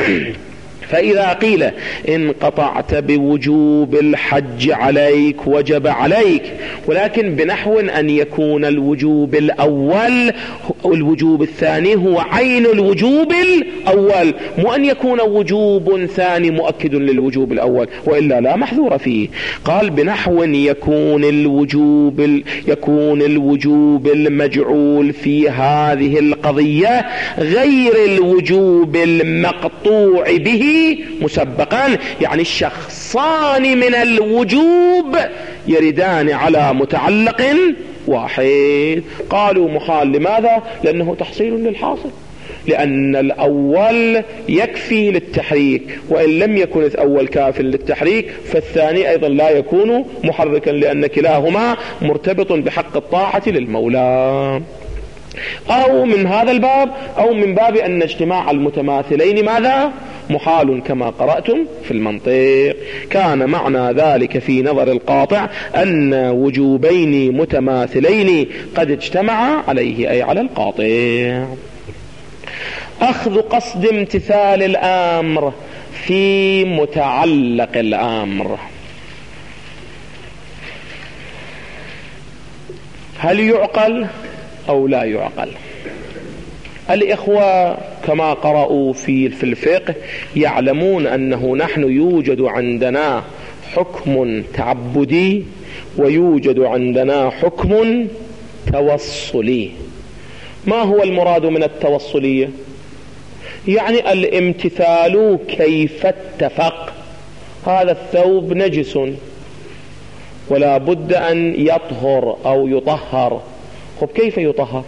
فإذا قيل إن قطعت بوجوب الحج عليك وجب عليك، ولكن بنحو أن يكون الوجوب الأول الوجوب الثاني هو عين الوجوب الأول، مو أن يكون وجوب ثاني مؤكد للوجوب الأول، وإلا لا محذور فيه. قال بنحو يكون الوجوب يكون الوجوب المجعول في هذه القضية غير الوجوب المقطوع به مسبقا، يعني الشخصان من الوجوب يردان على متعلق واحد. قالوا محال، لماذا؟ لأنه تحصيل للحاصل. لأن الأول يكفي للتحريك، وإن لم يكن الأول كاف للتحريك فالثاني أيضا لا يكون محركا، لأن كلاهما مرتبط بحق الطاعة للمولى. أو من هذا الباب أو من باب أن اجتماع المتماثلين ماذا؟ محال كما قرأتم في المنطق. كان معنى ذلك في نظر القاطع أن وجوبين متماثلين قد اجتمعا عليه، أي على القاطع. أخذ قصد امتثال الأمر في متعلق الأمر. هل يعقل أو لا يعقل؟ الإخوة كما قرأوا في في الفقه يعلمون أنه نحن يوجد عندنا حكم تعبدي ويوجد عندنا حكم توصلي. ما هو المراد من التوصلية؟ يعني الامتثال كيف اتفق. هذا الثوب نجس ولا بد أن يطهر أو يطهر. خب كيف يطهر؟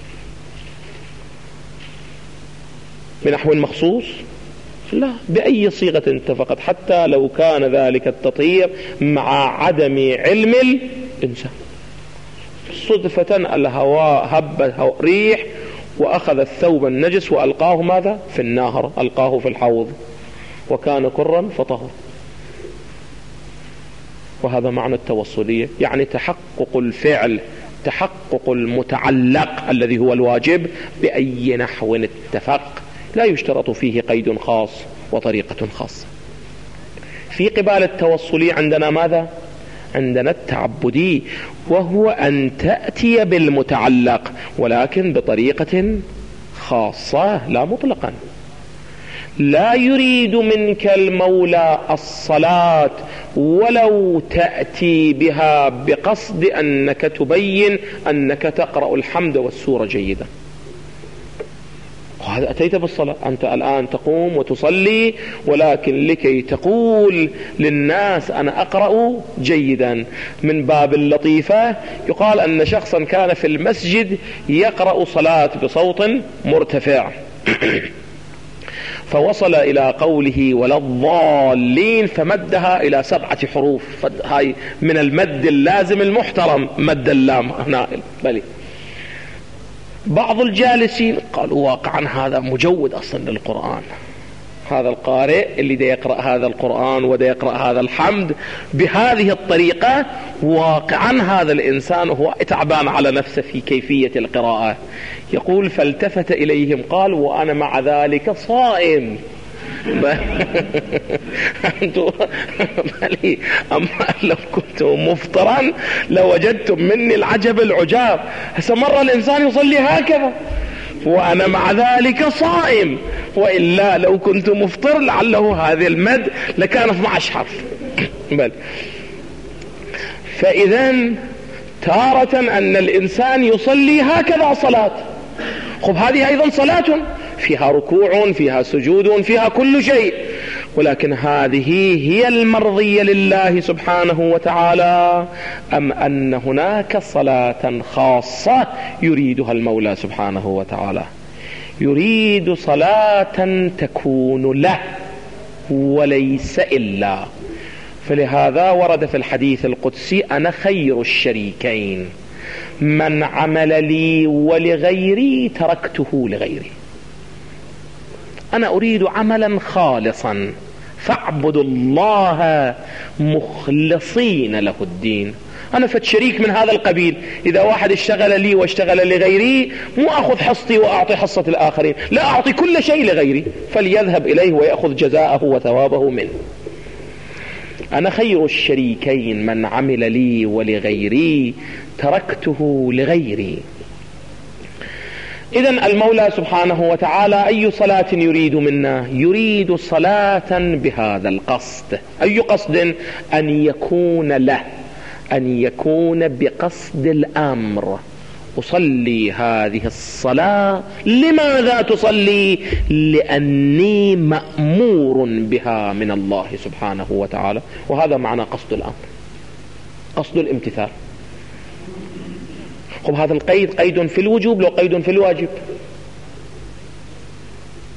بنحو مخصوص؟ لا، بأي صيغة اتفقت، حتى لو كان ذلك التطهير مع عدم علم الإنسان. صدفة الهواء هب ريح وأخذ الثوب النجس وألقاه ماذا؟ في النهر، ألقاه في الحوض وكان كرا فطهر. وهذا معنى التوصلية، يعني تحقق الفعل، تحقق المتعلق الذي هو الواجب بأي نحو اتفق، لا يشترط فيه قيد خاص وطريقة خاصة. في قبال التوصلي عندنا ماذا؟ عندنا التعبدي، وهو أن تأتي بالمتعلق ولكن بطريقة خاصة لا مطلقا. لا يريد منك المولى الصلاة ولو تأتي بها بقصد أنك تبين أنك تقرأ الحمد والسورة جيدا. وهذا أتيت بالصلاة، أنت الآن تقوم وتصلي، ولكن لكي تقول للناس أنا أقرأ جيدا. من باب اللطيفة يقال أن شخصا كان في المسجد يقرأ صلاة بصوت مرتفع فوصل إلى قوله ولا الضالين فمدها إلى سبعة حروف، هاي من المد اللازم المحترم، مد اللام نائل بلي. بعض الجالسين قالوا واقعا هذا مجود أصلا للقرآن، هذا القارئ اللي دا يقرأ هذا القرآن ودا يقرأ هذا الحمد بهذه الطريقة، واقعا هذا الإنسان هو تعبان على نفسه في كيفية القراءة. يقول فالتفت إليهم قال وأنا مع ذلك صائم. أما لو كنت مفطرا لوجدتم مني العجب العجاب. هسه مرة الإنسان يصلي هكذا وأنا مع ذلك صائم، وإلا لو كنت مفطر لعله هذه المد لكان اثني عشر حرف. بل فإذا تارة أن الإنسان يصلي هكذا صلاة، خب هذه أيضا صلاة فيها ركوع فيها سجود فيها كل شيء، ولكن هذه هي المرضية لله سبحانه وتعالى أم أن هناك صلاة خاصة يريدها المولى سبحانه وتعالى؟ يريد صلاة تكون له وليس إلا. فلهذا ورد في الحديث القدسي أنا خير الشريكين، من عمل لي ولغيري تركته لغيري. أنا أريد عملا خالصا فاعبدوا الله مخلصين له الدين. أنا فت شريك من هذا القبيل، إذا واحد اشتغل لي واشتغل لغيري مو أخذ حصتي وأعطي حصة الآخرين، لا أعطي كل شيء لغيري، فليذهب إليه ويأخذ جزاءه وثوابه منه. أنا خير الشريكين من عمل لي ولغيري تركته لغيري. إذن المولى سبحانه وتعالى أي صلاة يريد منا؟ يريد صلاة بهذا القصد. أي قصد؟ أن يكون له، أن يكون بقصد الأمر. أصلي هذه الصلاة، لماذا تصلي؟ لأني مأمور بها من الله سبحانه وتعالى. وهذا معنى قصد الأمر، قصد الامتثال. خب هذا القيد قيد في الوجوب لو قيد في الواجب؟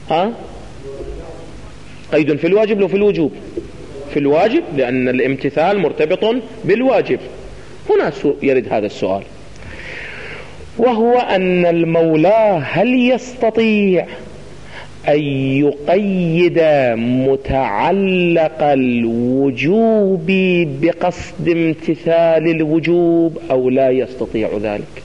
ها؟ قيد في الواجب لو في الوجوب؟ في الواجب، لأن الامتثال مرتبط بالواجب. هنا يرد هذا السؤال، وهو أن المولى هل يستطيع أن يقيد متعلق الوجوب بقصد امتثال الوجوب أو لا يستطيع ذلك؟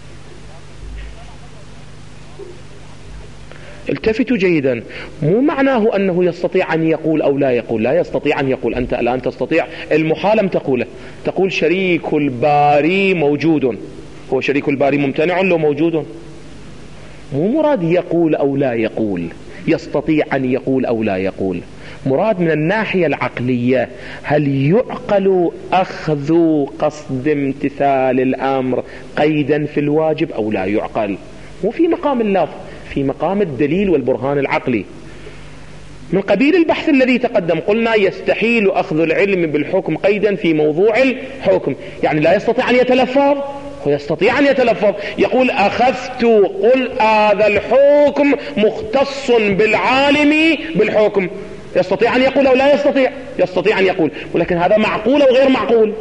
التفتوا جيدا، مو معناه أنه يستطيع أن يقول أو لا يقول. لا يستطيع أن يقول. أنت الآن تستطيع المحال لم تقوله، تقول شريك الباري موجود. هو شريك الباري ممتنع لو موجود؟ مو مراد يقول أو لا يقول، يستطيع أن يقول أو لا يقول. مراد من الناحية العقلية هل يعقل أخذ قصد امتثال الأمر قيدا في الواجب أو لا يعقل؟ مو في مقام اللفظ، في مقام الدليل والبرهان العقلي. من قبيل البحث الذي تقدم قلنا يستحيل أخذ العلم بالحكم قيدا في موضوع الحكم، يعني لا يستطيع أن يتلفظ. هو يستطيع أن يتلفظ، يقول أخذت قل هذا الحكم مختص بالعالم بالحكم. يستطيع أن يقول أو لا يستطيع؟ يستطيع أن يقول، ولكن هذا معقول أو غير معقول؟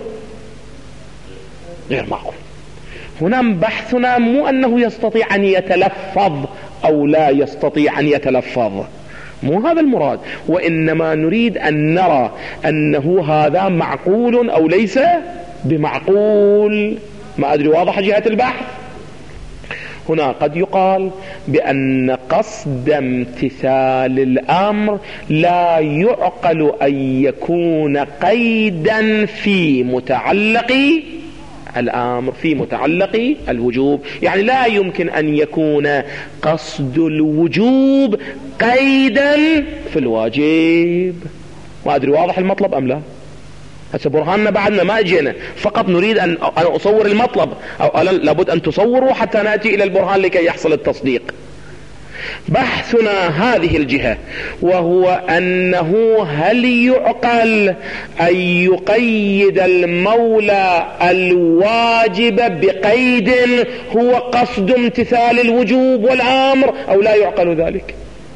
غير معقول. هنا بحثنا مو أنه يستطيع أن يتلفظ أو لا يستطيع أن يتلفظ، مو هذا المراد، وإنما نريد أن نرى أنه هذا معقول أو ليس بمعقول. ما أدري واضح جهة البحث؟ هنا قد يقال بأن قصد امتثال الأمر لا يعقل أن يكون قيدا في متعلق الأمر، في متعلق الوجوب. يعني لا يمكن أن يكون قصد الوجوب قيدا في الواجب. ما أدري واضح المطلب أم لا؟ هسه برهاننا بعدنا ما اجينا، فقط نريد أن أصور المطلب، أو لابد أن تصوروا حتى نأتي إلى البرهان لكي يحصل التصديق. بحثنا هذه الجهة، وهو أنه هل يعقل أن يقيد المولى الواجب بقيد هو قصد امتثال الوجوب والأمر أو لا يعقل ذلك؟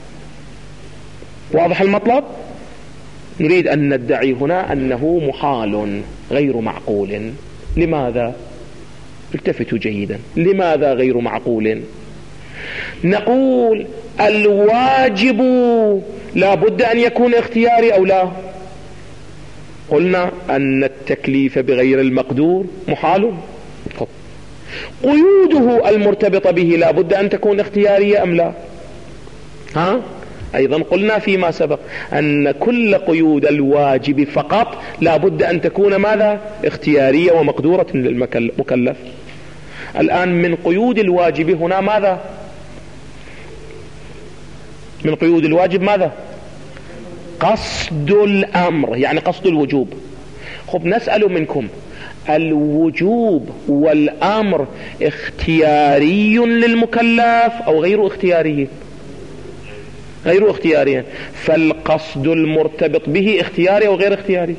واضح المطلب؟ نريد أن ندعي هنا أنه محال غير معقول. لماذا؟ التفتوا جيدا، لماذا غير معقول؟ نقول الواجب لا بد أن يكون اختياري أو لا؟ قلنا أن التكليف بغير المقدور محال. قيوده المرتبطة به لا بد أن تكون اختيارية أم لا؟ ها؟ أيضا قلنا فيما سبق أن كل قيود الواجب فقط لا بد أن تكون ماذا؟ اختيارية ومقدورة للمكلف. الآن من قيود الواجب هنا ماذا؟ من قيود الواجب ماذا؟ قصد الأمر، يعني قصد الوجوب. خب نسأل منكم، الوجوب والأمر اختياري للمكلف أو غير اختياري؟ غير اختياري. فالقصد المرتبط به اختياري أو غير اختياري؟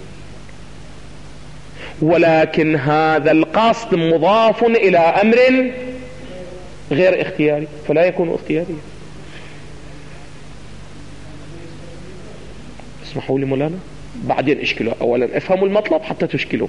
ولكن هذا القصد مضاف إلى أمر غير اختياري فلا يكون اختياريا. اسمحوا لي مولانا بعدين اشكلوا، اولا افهموا المطلب حتى تشكلوا.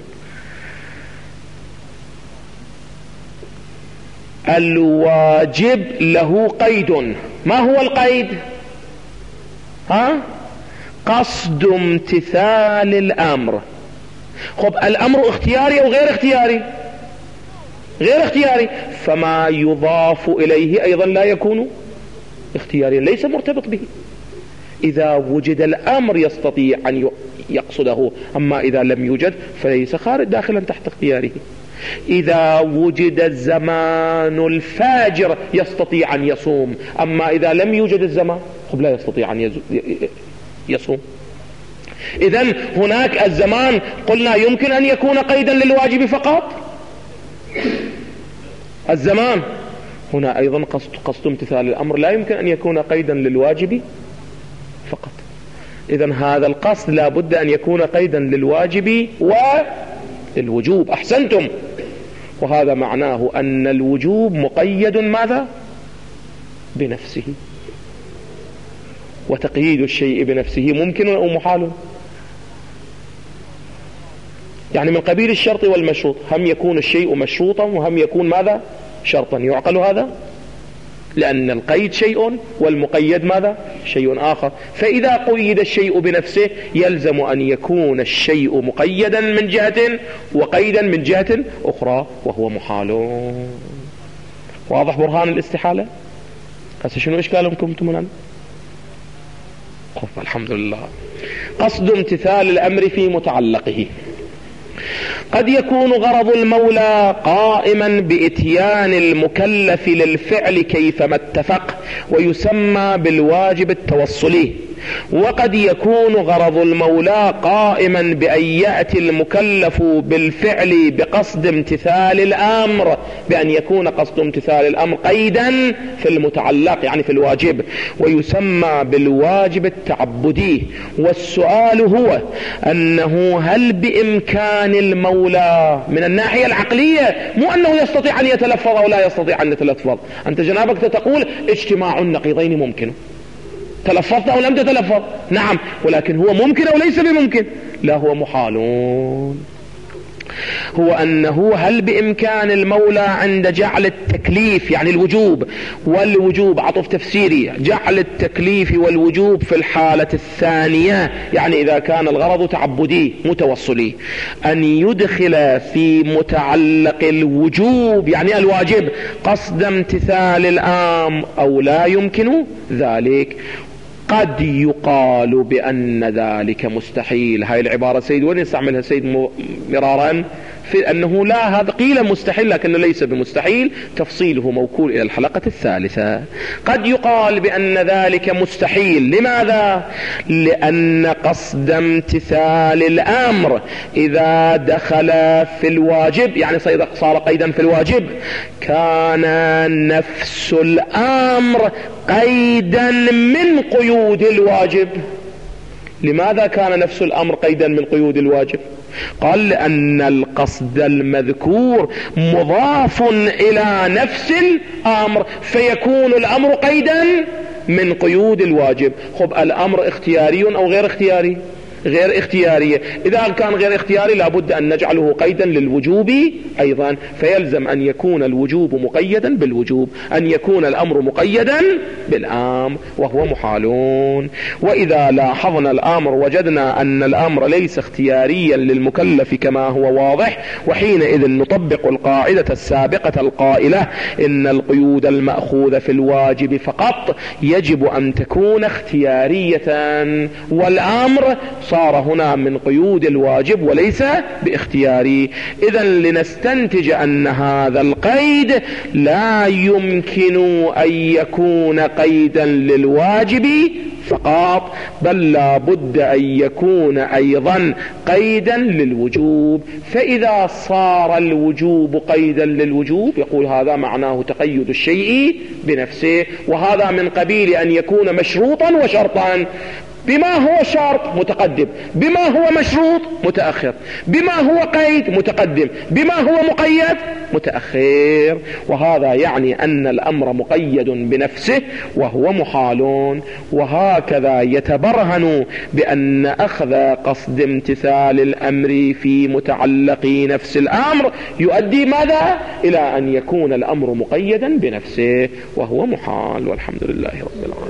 الواجب له قيد، ما هو القيد؟ ها؟ قصد امتثال الامر. خب الامر اختياري او غير اختياري؟ غير اختياري، فما يضاف اليه ايضا لا يكون اختياريا، ليس مرتبط به. إذا وجد الأمر يستطيع أن يقصده، أما إذا لم يوجد فليس خارج داخلا تحت اختياره. إذا وجد الزمان الفاجر يستطيع أن يصوم، أما إذا لم يوجد الزمان لا يستطيع أن يصوم. إذن هناك الزمان قلنا يمكن أن يكون قيدا للواجب فقط. الزمان هنا أيضا قصد, قصد امتثال الأمر لا يمكن أن يكون قيدا للواجب فقط. إذن هذا القصد لا بد أن يكون قيدا للواجب وللوجوب. أحسنتم. وهذا معناه أن الوجوب مقيد ماذا؟ بنفسه. وتقييد الشيء بنفسه ممكن أو محال؟ يعني من قبيل الشرط والمشروط، هم يكون الشيء مشروطا وهم يكون ماذا؟ شرطا. يعقل هذا؟ لأن القيد شيء والمقيد ماذا؟ شيء آخر. فإذا قيد الشيء بنفسه يلزم أن يكون الشيء مقيدا من جهة وقيدا من جهة أخرى، وهو محال. واضح برهان الاستحالة؟ هسه شنو إشكالكم انتم الآن؟ الحمد لله. قصد امتثال الأمر في متعلقه. قد يكون غرض المولى قائما بإتيان المكلف للفعل كيفما اتفق ويسمى بالواجب التوصلي، وقد يكون غرض المولى قائما بأن يأتي المكلف بالفعل بقصد امتثال الأمر، بأن يكون قصد امتثال الأمر قيدا في المتعلق يعني في الواجب، ويسمى بالواجب التعبدي. والسؤال هو أنه هل بإمكان المولى من الناحية العقلية، مو أنه يستطيع أن يتلفظ أو لا يستطيع أن يتلفظ. أنت جنابك تقول اجتماع النقيضين ممكن، تلفظت أو لم تتلفظ؟ نعم، ولكن هو ممكن أو ليس بممكن؟ لا، هو محالون. هو أنه هل بإمكان المولى عند جعل التكليف يعني الوجوب والوجوب عطف تفسيري، جعل التكليف والوجوب في الحالة الثانية يعني إذا كان الغرض تعبدي متوصلي، أن يدخل في متعلق الوجوب يعني الواجب قصد امتثال الأمر أو لا يمكن ذلك؟ قد يقال بأن ذلك مستحيل. هاي العبارة سيد وين يستعملها سيد مرارا؟ في أنه لا، هذا قيل مستحيل لكنه ليس بمستحيل، تفصيله موكول إلى الحلقة الثالثة. قد يقال بأن ذلك مستحيل. لماذا؟ لأن قصد امتثال الأمر إذا دخل في الواجب يعني صار قيدا في الواجب كان نفس الأمر قيدا من قيود الواجب. لماذا كان نفس الأمر قيدا من قيود الواجب؟ قال لأن القصد المذكور مضاف إلى نفس الأمر فيكون الأمر قيدا من قيود الواجب. خب الأمر اختياري أو غير اختياري؟ غير اختيارية. إذا كان غير اختياري لابد أن نجعله قيدا للوجوب أيضا، فيلزم أن يكون الوجوب مقيدا بالوجوب، أن يكون الأمر مقيدا بالأمر، وهو محالون. وإذا لاحظنا الأمر وجدنا أن الأمر ليس اختياريا للمكلف كما هو واضح، وحينئذ نطبق القاعدة السابقة القائلة إن القيود المأخوذة في الواجب فقط يجب أن تكون اختيارية، والأمر صار هنا من قيود الواجب وليس باختياري. إذا لنستنتج أن هذا القيد لا يمكن أن يكون قيدا للواجب فقط، بل لا بد أن يكون أيضا قيدا للوجوب. فإذا صار الوجوب قيدا للوجوب يقول هذا معناه تقيد الشيء بنفسه، وهذا من قبيل أن يكون مشروطا وشرطا. بما هو شرط متقدم، بما هو مشروط متأخر، بما هو قيد متقدم، بما هو مقيد متأخر. وهذا يعني أن الأمر مقيد بنفسه وهو محال. وهكذا يتبرهن بأن أخذ قصد امتثال الأمر في متعلق نفس الأمر يؤدي ماذا؟ إلى أن يكون الأمر مقيدا بنفسه وهو محال. والحمد لله رب العالمين.